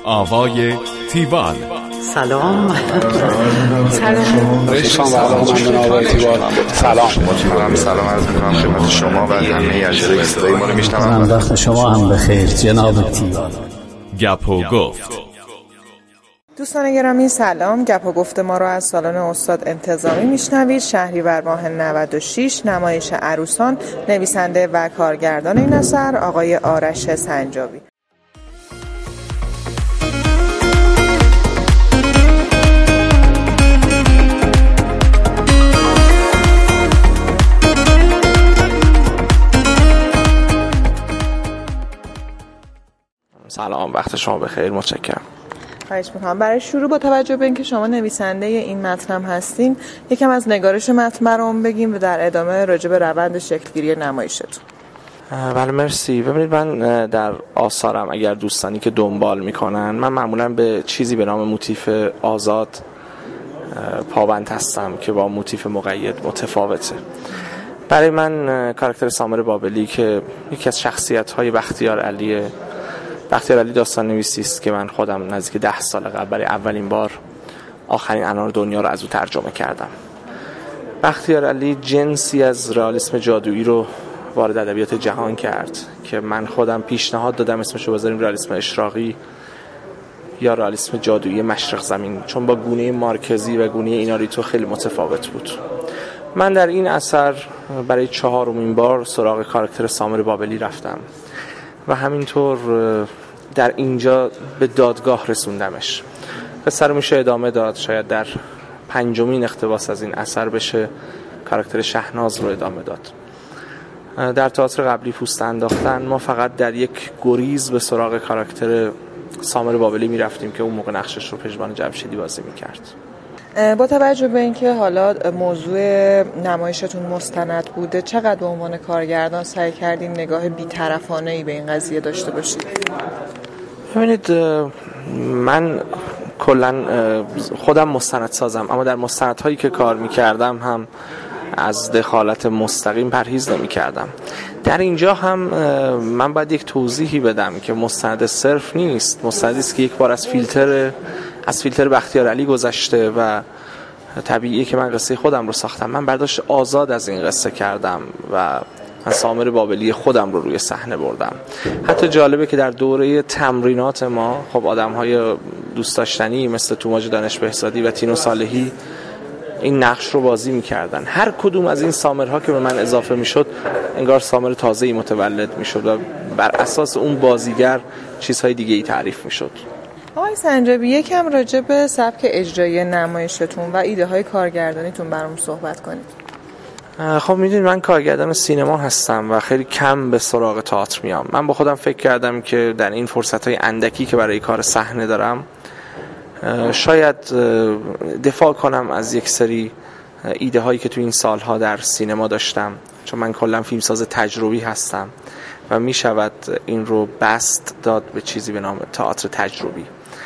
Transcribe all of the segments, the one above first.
آوای تیوال. سلام. سلام عرض می‌کنم خدمت شما و همه اجزای صدای ما رو میشنوند. وقت شما هم بخیر جناب تیوال. گپ و گفت. دوستان گرامی سلام. گپ و گفت ما رو از سالن استاد انتظامی میشنوید. شهریور ماه 96 نمایش عروسان. نویسنده و کارگردان این اثر آقای آرش سنجابی. سلام، وقت شما بخیر، متشکرم. خواهش می‌کنم. برای شروع با توجه به اینکه شما نویسنده این متن هم هستین، یکم از نگارش متن برام بگیم و در ادامه راجع به روند شکلگیری نمایشتون. بله مرسی. ببینید من در آثارم اگر دوستانی که دنبال میکنن، من معمولا به چیزی به نام موتیف آزاد پابند هستم که با موتیف مقید متفاوته. برای من کاراکتر سامر بابلی که یکی از شخصیت‌های بختیار علی داستان نویسی است که من خودم نزدیک 10 سال قبل برای اولین بار آخرین انار دنیا رو از او ترجمه کردم. بختیار علی جنسی از رئالیسم جادویی رو وارد ادبیات جهان کرد که من خودم پیشنهاد دادم اسمشو بذاریم رئالیسم اشراقی یا رئالیسم جادویی مشرق زمین، چون با گونه مارکزی و گونه ایناریتو خیلی متفاوت بود. من در این اثر برای 4مین بار سراغ کاراکتر سامر بابلی رفتم و همینطور در اینجا به دادگاه رسوندمش. قصه رو میشه ادامه داد، شاید در 5مین اقتباس از این اثر بشه کاراکتر شهناز رو ادامه داد. در تئاتر قبلی پوست انداختن ما فقط در یک گریز به سراغ کاراکتر سامر بابلی میرفتیم که اون موقع نقشش رو پژمان جمشیدی بازی میکرد. با توجه به اینکه حالا موضوع نمایشتون مستند بوده، چقدر به عنوان کارگردان سعی کردین نگاه بی‌طرفانه‌ای به این قضیه داشته باشید؟ ببینید من کلا خودم مستند سازم، اما در مستندهایی که کار میکردم هم از دخالت مستقیم پرهیز نمی‌کردم. در اینجا هم من باید یک توضیحی بدم که مستند صرف نیست، مستندی است که یک بار از فیلتر بختیار علی گذشته و طبیعیه که من قصه خودم رو ساختم. من برداشت آزاد از این قصه کردم و من سامر بابلی خودم رو روی صحنه بردم. حتی جالبه که در دوره تمرینات ما خب آدم‌های دوست داشتنی مثل توماج دانش بهزادی و تینو صالحی این نقش رو بازی می‌کردن. هر کدوم از این سامرها که به من اضافه می‌شد انگار سامر تازه‌ای متولد می‌شد و بر اساس اون بازیگر چیزهای دیگه‌ای تعریف می‌شد. آقای سنجابی، یکم راجع به سبک اجرایی نمایشتون و ایده‌های کارگردانیتون برام صحبت کنید. خب میدونید من کارگردان سینما هستم و خیلی کم به سراغ تئاتر میام. من با خودم فکر کردم که در این فرصت‌های اندکی که برای کار صحنه دارم شاید دفاع کنم از یک سری ایده هایی که تو این سالها در سینما داشتم، چون من کلا فیلمساز تجربی هستم و می شود این رو بست داد به چیزی به نام تئاتر تجربی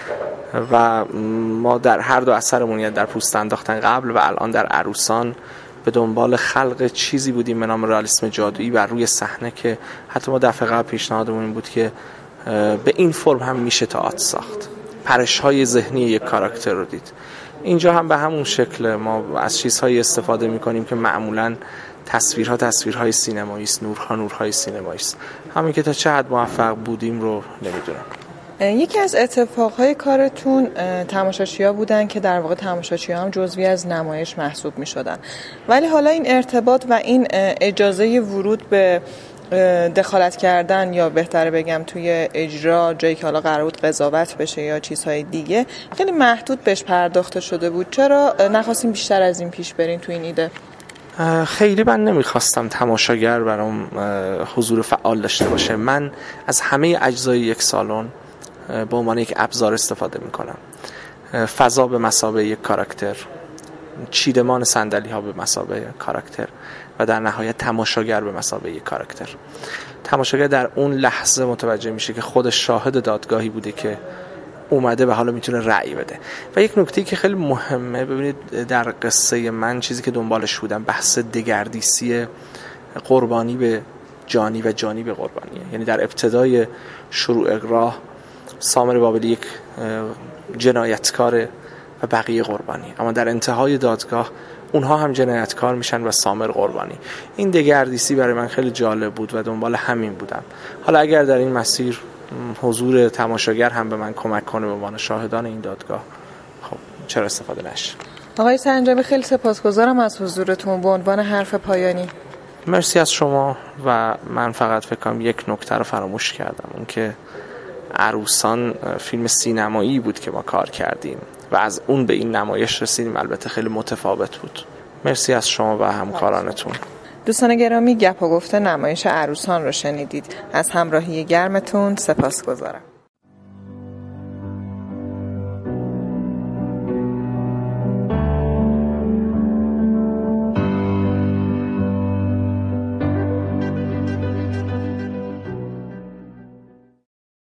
و ما در هر دو اثرمون، یعنی در پوست انداختن قبل و الان در عروسان، به دنبال خلق چیزی بودیم به نام رئالیسم جادویی بر روی صحنه که حتی ما دفعه قبل پیشنهادمون این بود که به این فرم هم میشه تئاتر ساخت. پرش‌های ذهنی یک کاراکتر رو دید. اینجا هم به همون شکل ما از چیزهایی استفاده می‌کنیم که معمولاً تصویرهای سینمایی است، نورهای سینمایی است. همین که تا چه حد موفق بودیم رو نمیدونم. یکی از اتفاقهای کارتون تماشاچی‌ها بودن که در واقع تماشاچی‌ها هم جزوی از نمایش محسوب می‌شدن، ولی حالا این ارتباط و این اجازه ورود به دخالت کردن یا بهتره بگم توی اجرا، جایی که حالا قرار بود قضاوت بشه یا چیزهای دیگه، خیلی محدود بهش پرداخته شده بود. چرا نخواستیم بیشتر از این پیش برین تو این ایده؟ خیلی من نمیخواستم تماشاگر برام حضور فعال داشته باشه. من از همه اجزای یک سالن به عنوان یک ابزار استفاده میکنم. فضا به مثابه یک کاراکتر، چیدمان صندلی ها به مثابه کاراکتر و در نهایت تماشاگر به مثابه یک کاراکتر. تماشاگر در اون لحظه متوجه میشه که خودش شاهد دادگاهی بوده که اومده و حالا میتونه رأی بده. و یک نکته که خیلی مهمه، ببینید در قصه من چیزی که دنبالش بودم بحث دگردیسی قربانی به جانی و جانی به قربانیه. یعنی در ابتدای شروع راه سامر بابلی یک جنایتکاره و بقیه قربانی، اما در انتهای دادگاه اونها هم جنایتکار میشن و سامر قربانی. این دگردیسی برای من خیلی جالب بود و دنبال همین بودم. حالا اگر در این مسیر حضور تماشاگر هم به من کمک کنه به عنوان شاهدان این دادگاه، خب چرا استفاده نشه. آقای سنجابی خیلی سپاسگزارم از حضورتون. به عنوان حرف پایانی. مرسی از شما و من فقط فکر کنم یک نکته رو فراموش کردم، اون که عروسان فیلم سینمایی بود که ما کار کردیم و از اون به این نمایش رسیدیم، البته خیلی متفاوت بود. مرسی از شما و همکارانتون. دوستان گرامی، گپ و گفته نمایش عروسان رو شنیدید. از همراهی گرمتون سپاسگزارم.